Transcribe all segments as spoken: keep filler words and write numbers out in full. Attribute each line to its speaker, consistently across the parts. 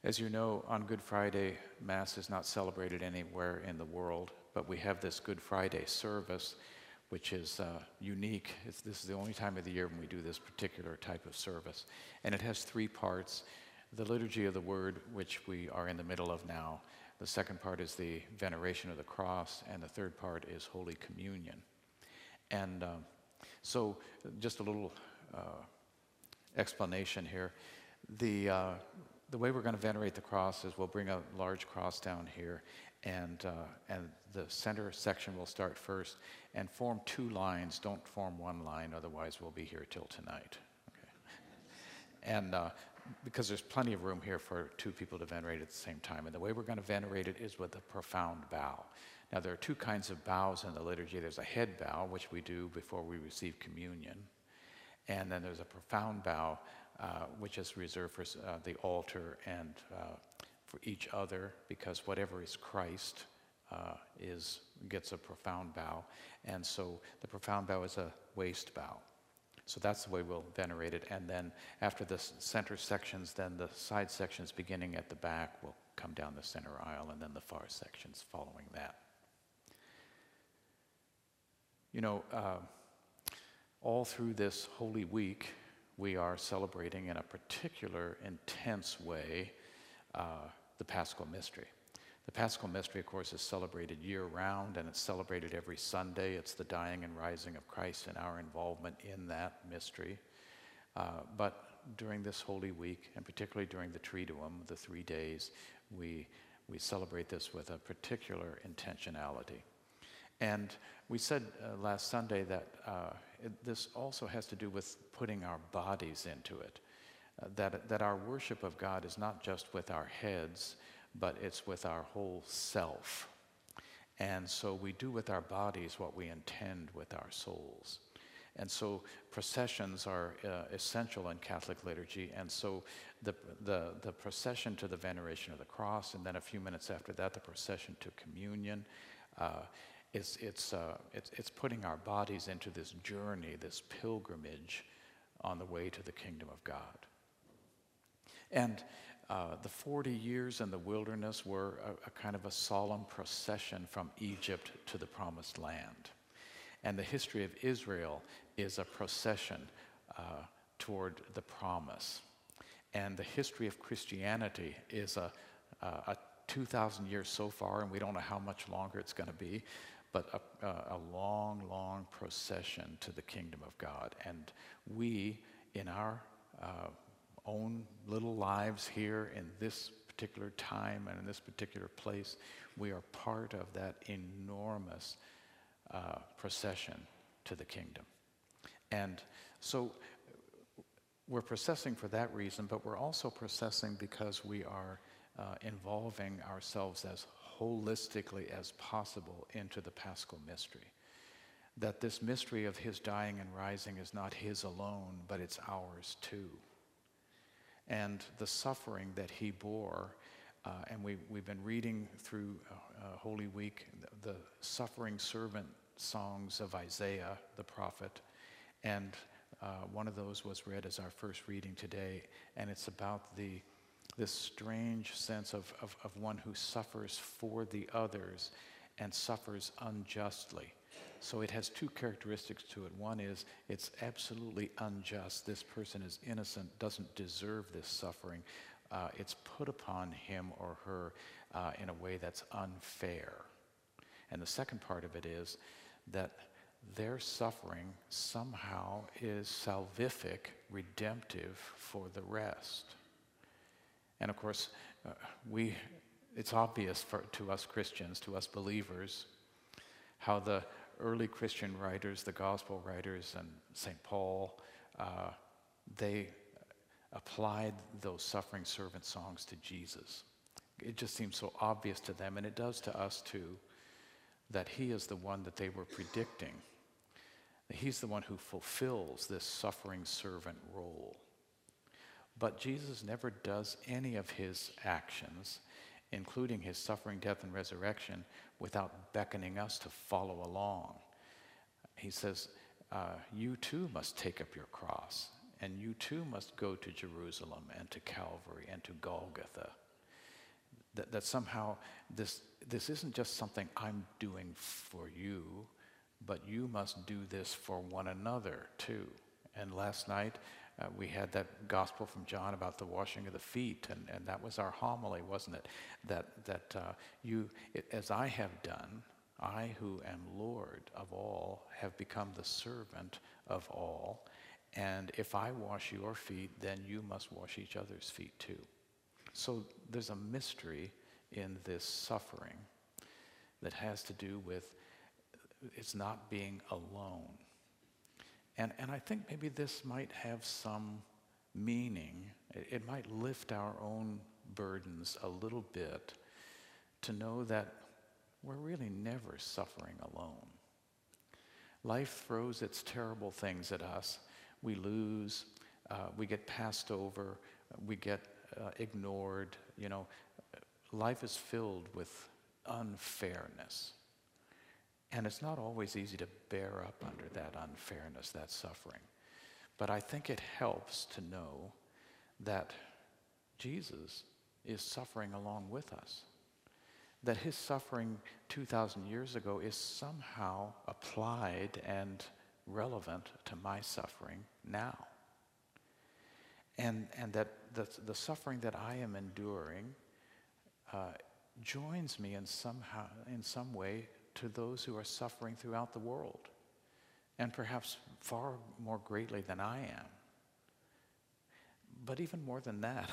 Speaker 1: As you know, on Good Friday, Mass is not celebrated anywhere in the world, but we have this Good Friday service, which is uh, unique. It's, this is the only time of the year when we do this particular type of service. And it has three parts. The Liturgy of the Word, which we are in the middle of now. The second part is the Veneration of the Cross, and the third part is Holy Communion. And um, so, just a little uh, explanation here. The, uh, the way we're going to venerate the cross is we'll bring a large cross down here, and, uh, and the center section will start first and form two lines. Don't form one line, otherwise we'll be here till tonight. Okay. And uh, because there's plenty of room here for two people to venerate at the same time. And the way we're going to venerate it is with a profound bow. Now, there are two kinds of bows in the liturgy. There's a head bow, which we do before we receive communion. And then there's a profound bow, uh, which is reserved for uh, the altar and uh, for each other, because whatever is Christ uh, is gets a profound bow. And so the profound bow is a waist bow. So that's the way we'll venerate it. And then after the center sections, then the side sections beginning at the back will come down the center aisle, and then the far sections following that. You know, uh, all through this Holy Week, we are celebrating in a particular intense way uh, the Paschal Mystery. The Paschal Mystery, of course, is celebrated year-round, and it's celebrated every Sunday. It's the dying and rising of Christ and our involvement in that mystery. Uh, but during this Holy Week, and particularly during the Triduum, the three days, we, we celebrate this with a particular intentionality. And we said uh, last Sunday that uh, it, this also has to do with putting our bodies into it. Uh, that, that our worship of God is not just with our heads, but it's with our whole self. And so we do with our bodies what we intend with our souls. And so processions are uh, essential in Catholic liturgy. And so the, the, the procession to the Veneration of the Cross, and then a few minutes after that, the procession to communion, uh, It's, it's, uh, it's, it's putting our bodies into this journey, this pilgrimage on the way to the kingdom of God. And uh, the forty years in the wilderness were a, a kind of a solemn procession from Egypt to the Promised Land. And the history of Israel is a procession uh, toward the promise. And the history of Christianity is a, a, a two thousand years so far, and we don't know how much longer it's going to be, but a, a long, long procession to the kingdom of God. And we, in our uh, own little lives here in this particular time and in this particular place, we are part of that enormous uh, procession to the kingdom. And so we're processing for that reason, but we're also processing because we are uh, involving ourselves as holistically as possible into the Paschal Mystery. That this mystery of his dying and rising is not his alone, but it's ours too. And the suffering that he bore, uh, and we, we've been reading through uh, Holy Week, the, the suffering servant songs of Isaiah, the prophet, and uh, one of those was read as our first reading today, and it's about the this strange sense of, of, of one who suffers for the others and suffers unjustly. So it has two characteristics to it. One is it's absolutely unjust. This person is innocent, doesn't deserve this suffering. Uh, it's put upon him or her uh, in a way that's unfair. And the second part of it is that their suffering somehow is salvific, redemptive for the rest. And of course, uh, we, it's obvious for, to us Christians, to us believers, how the early Christian writers, the gospel writers, and Saint Paul, uh, they applied those suffering servant songs to Jesus. It just seems so obvious to them, and it does to us too, that he is the one that they were predicting. He's the one who fulfills this suffering servant role. But Jesus never does any of his actions, including his suffering, death, and resurrection, without beckoning us to follow along. He says, uh, you too must take up your cross, and you too must go to Jerusalem and to Calvary and to Golgotha. That, that somehow this, this isn't just something I'm doing for you, but you must do this for one another too. And last night uh, we had that gospel from John about the washing of the feet, and, and that was our homily, wasn't it? That, that uh, you, it, as I have done, I who am Lord of all have become the servant of all. And if I wash your feet, then you must wash each other's feet too. So there's a mystery in this suffering that has to do with it's not being alone. And, and I think maybe this might have some meaning. It, it might lift our own burdens a little bit to know that we're really never suffering alone. Life throws its terrible things at us. We lose, uh, we get passed over, we get uh, ignored. You know, life is filled with unfairness. And it's not always easy to bear up under that unfairness, that suffering. But I think it helps to know that Jesus is suffering along with us. That his suffering two thousand years ago is somehow applied and relevant to my suffering now. And, and that the, the suffering that I am enduring uh, joins me in, somehow, in some way to those who are suffering throughout the world, and perhaps far more greatly than I am. But even more than that,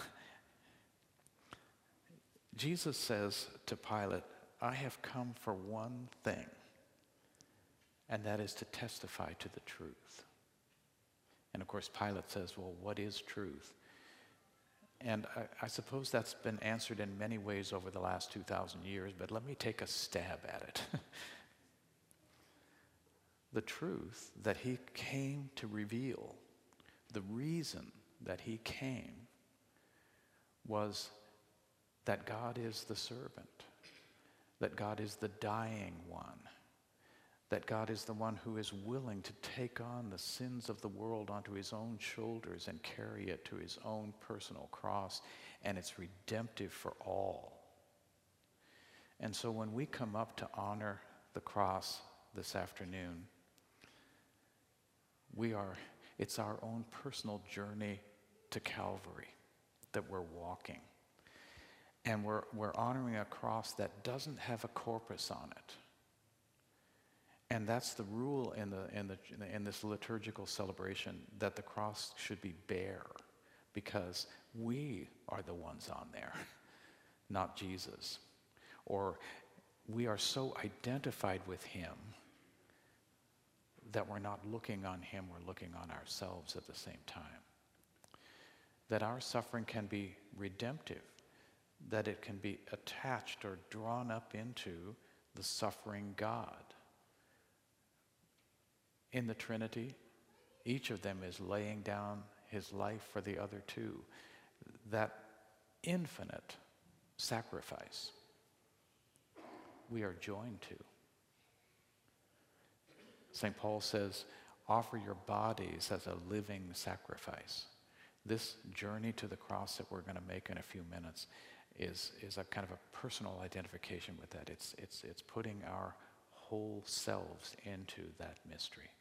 Speaker 1: Jesus says to Pilate, I have come for one thing, and that is to testify to the truth. And of course, Pilate says, well, what is truth? And I, I suppose that's been answered in many ways over the last two thousand years, but let me take a stab at it. The truth that he came to reveal, the reason that he came, was that God is the servant, that God is the dying one, that God is the one who is willing to take on the sins of the world onto his own shoulders and carry it to his own personal cross, and it's redemptive for all. And so when we come up to honor the cross this afternoon, we are, it's our own personal journey to Calvary that we're walking. And we're, we're honoring a cross that doesn't have a corpus on it. And that's the rule in, the, in, the, in this liturgical celebration, that the cross should be bare, because we are the ones on there, not Jesus. Or we are so identified with him that we're not looking on him, we're looking on ourselves at the same time. That our suffering can be redemptive, that it can be attached or drawn up into the suffering God. In the Trinity, each of them is laying down his life for the other two. That infinite sacrifice we are joined to. Saint Paul says, offer your bodies as a living sacrifice. This journey to the cross that we're going to make in a few minutes is, is a kind of a personal identification with that. It's, it's, it's putting our whole selves into that mystery.